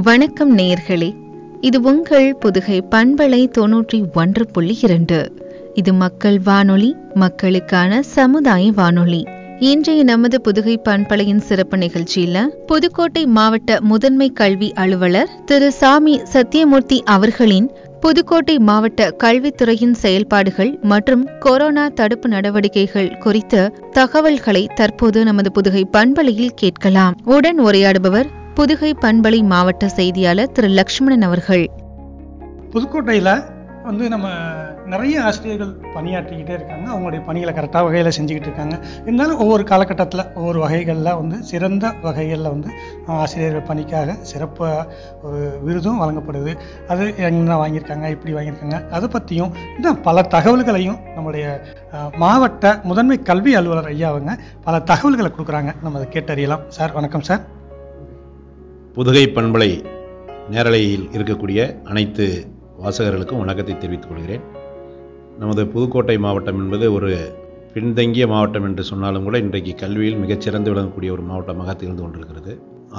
வணக்கம் நேயர்களே, இது உங்கள் புதுகை பண்பலை 91.2. இது மக்கள் வானொலி, மக்களுக்கான சமுதாய வானொலி. இன்றைய நமது புதுகை பண்பலையின் சிறப்பு நிகழ்ச்சியில புதுக்கோட்டை மாவட்ட முதன்மை கல்வி அலுவலர் திரு சாமி சத்தியமூர்த்தி அவர்களின் புதுக்கோட்டை மாவட்ட கல்வித்துறையின் செயல்பாடுகள் மற்றும் கொரோனா தடுப்பு நடவடிக்கைகள் குறித்த தகவல்களை தற்போது நமது புதுகை பண்பலையில் கேட்கலாம். உடன் உரையாடுபவர் புதுகை பண்பலை மாவட்ட செய்தியாளர் திரு லக்ஷ்மணன் அவர்கள். புதுக்கோட்டையில் நம்ம நிறைய ஆசிரியர்கள் பணியாற்றிக்கிட்டே இருக்காங்க. அவங்களுடைய பணிகளை கரெக்டாக வகையில் செஞ்சுக்கிட்டு இருக்காங்க. இருந்தாலும் ஒவ்வொரு காலகட்டத்தில் ஒவ்வொரு வகைகளில் சிறந்த வகைகளில் ஆசிரியர்கள் பணிக்காக சிறப்பாக ஒரு விருதும் வழங்கப்படுது. அது என்ன வாங்கியிருக்காங்க, இப்படி வாங்கியிருக்காங்க, அதை பற்றியும் இன்னும் பல தகவல்களையும் நம்முடைய மாவட்ட முதன்மை கல்வி அலுவலர் ஐயா அவங்க பல தகவல்களை கொடுக்குறாங்க. நம்ம அதை கேட்டறியலாம். சார் வணக்கம். சார், புதுகை பண்பலை நேரலையில் இருக்கக்கூடிய அனைத்து வாசகர்களுக்கும் வணக்கத்தை தெரிவித்துக் கொள்கிறேன். நமது புதுக்கோட்டை மாவட்டம் என்பது ஒரு பின்தங்கிய மாவட்டம் என்று சொன்னாலும் கூட இன்றைக்கு கல்வியில் மிகச்சிறந்து விளங்கக்கூடிய ஒரு மாவட்டமாக திகழ்ந்து கொண்டிருக்கிறது.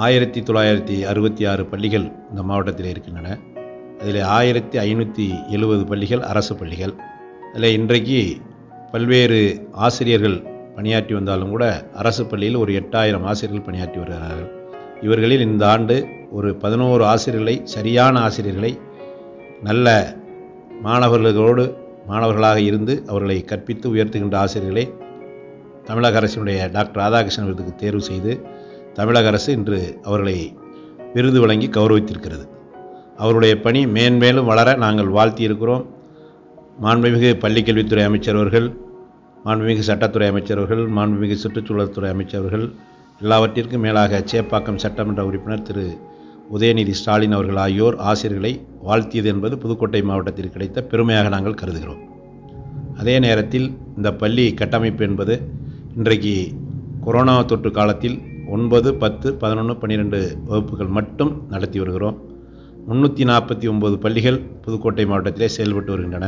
1966 பள்ளிகள் இந்த மாவட்டத்தில் இருக்கின்றன. அதில் 1570 பள்ளிகள் அரசு பள்ளிகள். அதில் இன்றைக்கு பல்வேறு ஆசிரியர்கள் பணியாற்றி வந்தாலும் கூட அரசு பள்ளியில் ஒரு 8000 ஆசிரியர்கள் பணியாற்றி வருகிறார்கள். இவர்களில் இந்த ஆண்டு ஒரு 11 ஆசிரியர்களை, சரியான ஆசிரியர்களை, நல்ல மாணவர்களாக இருந்து அவர்களை கற்பித்து உயர்த்துகின்ற ஆசிரியர்களை தமிழக அரசினுடைய டாக்டர் ராதாகிருஷ்ணன் விருதுக்கு தேர்வு செய்து தமிழக அரசு இன்று அவர்களை விருது வழங்கி கௌரவித்திருக்கிறது. அவருடைய பணி மேன்மேலும் வளர நாங்கள் வாழ்த்தியிருக்கிறோம். மாண்புமிகு பள்ளிக்கல்வித்துறை அமைச்சர் அவர்கள், மாண்புமிகு சட்டத்துறை அமைச்சர் அவர்கள், மாண்புமிகு சுற்றுச்சூழல் துறை அமைச்சர் அவர்கள், எல்லாவற்றிற்கும் மேலாக சேப்பாக்கம் சட்டமன்ற உறுப்பினர் திரு உதயநிதி ஸ்டாலின் அவர்கள் ஆகியோர் ஆசிரியர்களை வாழ்த்தியது என்பது புதுக்கோட்டை மாவட்டத்தில் கிடைத்த பெருமையாக நாங்கள் கருதுகிறோம். அதே நேரத்தில் இந்த பள்ளி கட்டமைப்பு என்பது இன்றைக்கு கொரோனா தொற்று காலத்தில் 9, 10, 11, 12 வகுப்புகள் மட்டும் நடத்தி வருகிறோம். 349 பள்ளிகள் புதுக்கோட்டை மாவட்டத்திலே செயல்பட்டு வருகின்றன.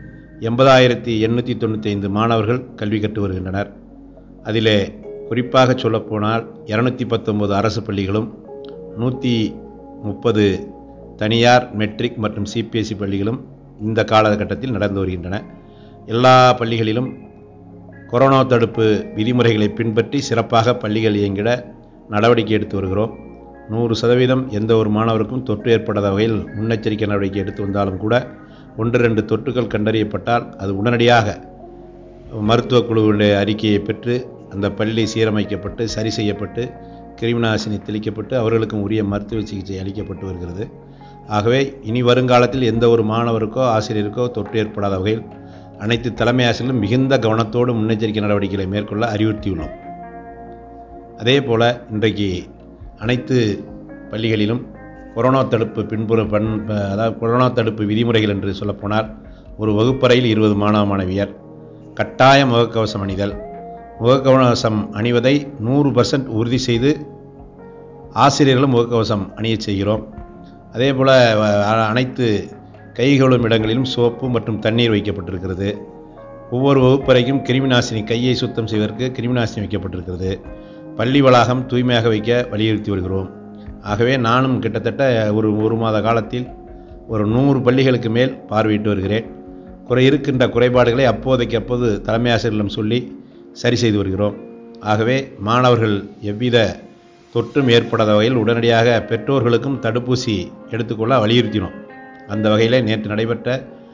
80,895 மாணவர்கள் கல்வி கற்று வருகின்றனர். அதிலே குறிப்பாக சொல்லப்போனால் 219 அரசு பள்ளிகளும் 130 தனியார் மெட்ரிக் மற்றும் சிபிஎஸ்இ பள்ளிகளும் இந்த காலகட்டத்தில் நடந்து வருகின்றன. எல்லா பள்ளிகளிலும் கொரோனா தடுப்பு விதிமுறைகளை பின்பற்றி சிறப்பாக பள்ளிகள் இயங்கிட நடவடிக்கை எடுத்து வருகிறோம். 100% எந்த ஒரு மாணவருக்கும் தொற்று ஏற்படாத வகையில் முன்னெச்சரிக்கை நடவடிக்கை எடுத்து வந்தாலும் கூட 1-2 தொற்றுகள் கண்டறியப்பட்டால் அது உடனடியாக மருத்துவ குழுவுடைய அறிக்கையை பெற்று அந்த பள்ளி சீரமைக்கப்பட்டு சரி செய்யப்பட்டு கிருமிநாசினி தெளிக்கப்பட்டு அவர்களுக்கும் உரிய மருத்துவ சிகிச்சை அளிக்கப்பட்டு வருகிறது. ஆகவே இனி வருங்காலத்தில் எந்த ஒரு மாணவருக்கோ ஆசிரியருக்கோ தொற்று ஏற்படாத வகையில் அனைத்து தலைமை ஆசிரியர்களும் மிகுந்த கவனத்தோடு முன்னெச்சரிக்கை நடவடிக்கைகளை மேற்கொள்ள அறிவுறுத்தியுள்ளோம். அதே போல் இன்றைக்கு அனைத்து பள்ளிகளிலும் கொரோனா தடுப்பு கொரோனா தடுப்பு விதிமுறைகள் என்று சொல்லப்போனால் ஒரு வகுப்பறையில் 20 மாணவ மாணவியர், கட்டாய முகக்கவசம் அணிதல், முகக்கவசம் அணிவதை 100% உறுதி செய்து ஆசிரியர்களும் முகக்கவசம் அணிய செய்கிறோம். அதே போல் அனைத்து கைகழுவும் இடங்களிலும் சோப்பு மற்றும் தண்ணீர் வைக்கப்பட்டிருக்கிறது. ஒவ்வொரு வகுப்பறைக்கும் கிருமிநாசினி, கையை சுத்தம் செய்வதற்கு கிருமிநாசினி வைக்கப்பட்டிருக்கிறது. பள்ளி வளாகம் தூய்மையாக வைக்க வலியுறுத்தி வருகிறோம். ஆகவே நானும் கிட்டத்தட்ட ஒரு மாத காலத்தில் ஒரு 100 பள்ளிகளுக்கு மேல் பார்வையிட்டு வருகிறேன். இருக்கின்ற குறைபாடுகளை அப்போது தலைமை ஆசிரியர்களிடம் சொல்லி சரி செய்து வருகிறோம். ஆகவே மாணவர்கள் எவ்வித தொற்றும் ஏற்படாத வகையில் உடனடியாக பெற்றோர்களுக்கும் தடுப்பூசி எடுத்துக்கொள்ள வலியுறுத்தினோம். அந்த வகையில் நேற்று நடைபெற்ற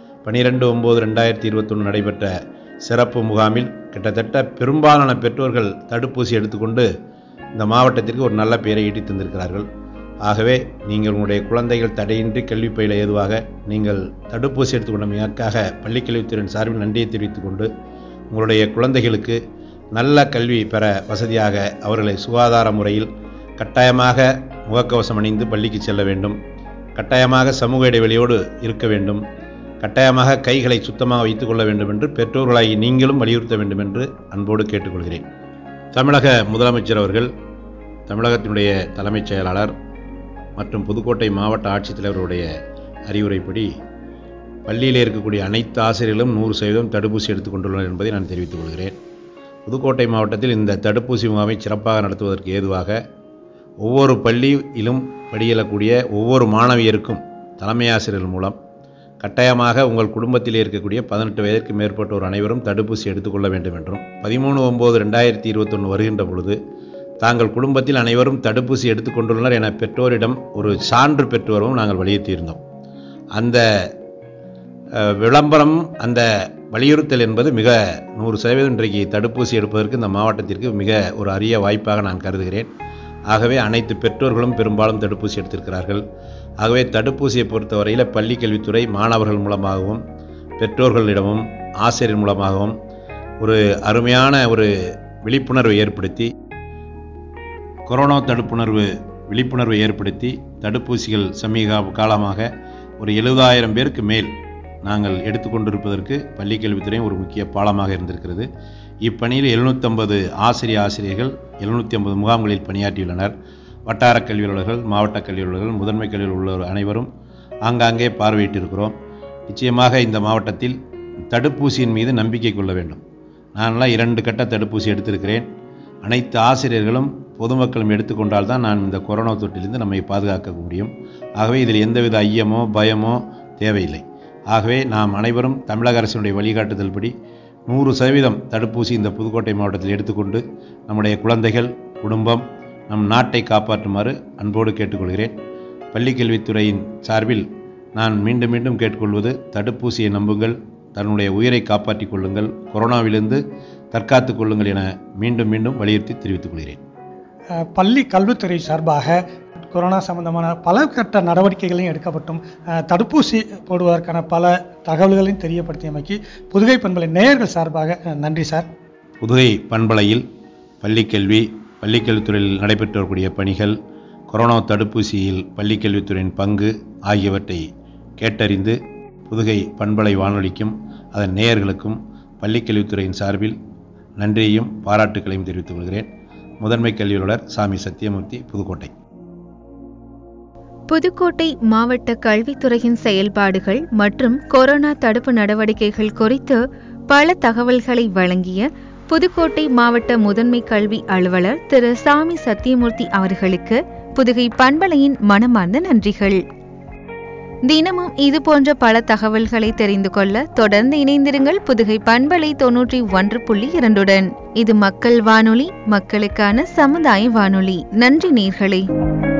12/9/2021 நடைபெற்ற சிறப்பு முகாமில் கிட்டத்தட்ட பெரும்பாலான பெற்றோர்கள் தடுப்பூசி எடுத்துக்கொண்டு இந்த மாவட்டத்திற்கு ஒரு நல்ல பெயரை ஈட்டி தந்திருக்கிறார்கள். ஆகவே நீங்கள் உங்களுடைய குழந்தைகள் தடையின்றி கல்வி பயில ஏதுவாக நீங்கள் தடுப்பூசி எடுத்துக்கொண்டமைக்காக பள்ளிக்கல்வித்துறையின் சார்பில் நன்றியை தெரிவித்துக் கொண்டு உங்களுடைய குழந்தைகளுக்கு நல்ல கல்வி பெற வசதியாக அவர்களை சுகாதார முறையில் கட்டாயமாக முகக்கவசம் அணிந்து பள்ளிக்கு செல்ல வேண்டும், கட்டாயமாக சமூக இடைவெளியோடு இருக்க வேண்டும், கட்டாயமாக கைகளை சுத்தமாக வைத்துக் கொள்ள வேண்டும் என்று பெற்றோர்களாகி நீங்களும் வலியுறுத்த வேண்டும் என்று அன்போடு கேட்டுக்கொள்கிறேன். தமிழக முதலமைச்சர் அவர்கள், தமிழகத்தினுடைய தலைமைச் செயலாளர் மற்றும் புதுக்கோட்டை மாவட்ட ஆட்சித்தலைவருடைய அறிவுரைப்படி பள்ளியில் இருக்கக்கூடிய அனைத்து ஆசிரியர்களும் 100% தடுப்பூசி எடுத்துக்கொண்டுள்ளனர் என்பதை நான் தெரிவித்துக் கொள்கிறேன். புதுக்கோட்டை மாவட்டத்தில் இந்த தடுப்பூசி முகாமை சிறப்பாக நடத்துவதற்கு ஏதுவாக ஒவ்வொரு பள்ளியிலும் படியக்கூடிய ஒவ்வொரு மாணவியருக்கும் தலைமை ஆசிரியர்கள் மூலம் கட்டாயமாக உங்கள் குடும்பத்தில் இருக்கக்கூடிய 18 வயதிற்கு மேற்பட்டோர் அனைவரும் தடுப்பூசி எடுத்துக்கொள்ள வேண்டும் என்றும் 13/9/2021 வருகின்ற பொழுது தாங்கள் குடும்பத்தில் அனைவரும் தடுப்பூசி எடுத்துக்கொண்டுள்ளனர் என பெற்றோரிடம் ஒரு சான்று பெற்று வரவும் நாங்கள் வலியுறுத்தியிருந்தோம். அந்த விளம்பரம், அந்த வலியுறுத்தல் என்பது மிக 100% இன்றைக்கு தடுப்பூசி எடுப்பதற்கு இந்த மாவட்டத்திற்கு மிக ஒரு அரிய வாய்ப்பாக நான் கருதுகிறேன். ஆகவே அனைத்து பெற்றோர்களும் பெரும்பாலும் தடுப்பூசி எடுத்திருக்கிறார்கள். ஆகவே தடுப்பூசியை பொறுத்தவரையில் பள்ளிக்கல்வித்துறை மாணவர்கள் மூலமாகவும் பெற்றோர்களிடமும் ஆசிரியர் மூலமாகவும் ஒரு அருமையான ஒரு விழிப்புணர்வை ஏற்படுத்தி, கொரோனா விழிப்புணர்வை ஏற்படுத்தி தடுப்பூசிகள் சமீப காலமாக ஒரு 70,000 பேருக்கு மேல் நாங்கள் எடுத்துக்கொண்டிருப்பதற்கு பள்ளிக்கல்வித்துறை ஒரு முக்கிய பாலமாக இருந்திருக்கிறது. இப்பணியில் 750 ஆசிரியர்கள் 750 முகாம்களில் பணியாற்றியுள்ளனர். வட்டார கல்வி அலுவலர்கள், மாவட்ட கல்வி அலுவலர்கள், முதன்மை கல்வியில் உள்ளவர் அனைவரும் ஆங்காங்கே பார்வையிட்டிருக்கிறோம். நிச்சயமாக இந்த மாவட்டத்தில் தடுப்பூசியின் மீது நம்பிக்கை கொள்ள வேண்டும். நான்லாம் 2 கட்ட தடுப்பூசி எடுத்திருக்கிறேன். அனைத்து ஆசிரியர்களும் பொதுமக்களும் எடுத்துக்கொண்டால்தான் நான் இந்த கொரோனா தொற்றிலிருந்து நம்மை பாதுகாக்க முடியும். ஆகவே இதில் எந்தவித ஐயமோ பயமோ தேவையில்லை. ஆகவே நாம் அனைவரும் தமிழக அரசினுடைய வழிகாட்டுதல்படி 100% தடுப்பூசி இந்த புதுக்கோட்டை மாவட்டத்தில் எடுத்துக்கொண்டு நம்முடைய குழந்தைகள், குடும்பம், நம் நாட்டை காப்பாற்றுமாறு அன்போடு கேட்டுக்கொள்கிறேன். பள்ளிக்கல்வித்துறையின் சார்பில் நான் மீண்டும் மீண்டும் கேட்டுக்கொள்வது, தடுப்பூசியை நம்புங்கள், தன்னுடைய உயிரை காப்பாற்றிக் கொள்ளுங்கள், கொரோனாவிலிருந்து தற்காத்துக் கொள்ளுங்கள் என மீண்டும் மீண்டும் வலியுறுத்தி தெரிவித்துக் கொள்கிறேன். பள்ளி கல்வித்துறை சார்பாக கொரோனா சம்பந்தமான பல கட்ட நடவடிக்கைகளையும் எடுக்கப்பட்டும் தடுப்பூசி போடுவதற்கான பல தகவல்களையும் தெரியப்படுத்தியமைக்கு புதுகை பண்பலை நேயர்கள் சார்பாக நன்றி சார். புதுகை பண்பலையில் பள்ளிக்கல்வித்துறையில் நடைபெற்று வரக்கூடிய பணிகள், கொரோனா தடுப்பூசியில் பள்ளிக்கல்வித்துறையின் பங்கு ஆகியவற்றை கேட்டறிந்து புதுகை பண்பலை வானொலிக்கும் அதன் நேயர்களுக்கும் பள்ளிக்கல்வித்துறையின் சார்பில் நன்றியையும் பாராட்டுக்களையும் தெரிவித்துக் கொள்கிறேன். முதன்மை கல்வியாளர் சாமி சத்தியமூர்த்தி, புதுக்கோட்டை. புதுக்கோட்டை மாவட்ட கல்வித்துறையின் செயல்பாடுகள் மற்றும் கொரோனா தடுப்பு நடவடிக்கைகள் குறித்து பல தகவல்களை வழங்கிய புதுக்கோட்டை மாவட்ட முதன்மை கல்வி அலுவலர் திரு சாமி சத்தியமூர்த்தி அவர்களுக்கு புதுகை பண்பலையின் மனமார்ந்த நன்றிகள். தினமும் இதுபோன்ற பல தகவல்களை தெரிந்து கொள்ள தொடர்ந்து இணைந்திருங்கள் புதுகை பண்பலை 91.2. இது மக்கள் வானொலி, மக்களுக்கான சமுதாய வானொலி. நன்றி நேயர்களே.